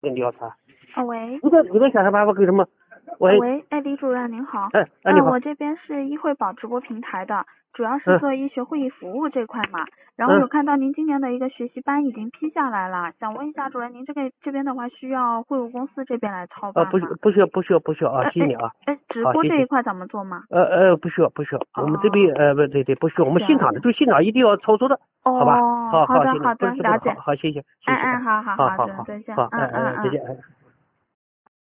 你好，啥？ 喂， 你在想什么？我给什么？喂， 喂，哎，李主任您好。 你好。 我这边是医惠宝直播平台的，主要是嗯做医学会议服务这块嘛。然后嗯有看到您今年的一个学习班已经批下来了，想问一下主任，您这边的话需要会务公司这边来操办吗？ 不需要啊，谢谢你啊。 直好，谢谢。 播这一块怎么做吗？ 不需要，我们这哦， 边不对，不需要，我们现场的， 行。 就是现场一定要操作的，好吧？ 哦， 好， 好的， 现在好的， 不是直播的， 了解。 好，谢谢， 好好好，主任好， 再见。 再见。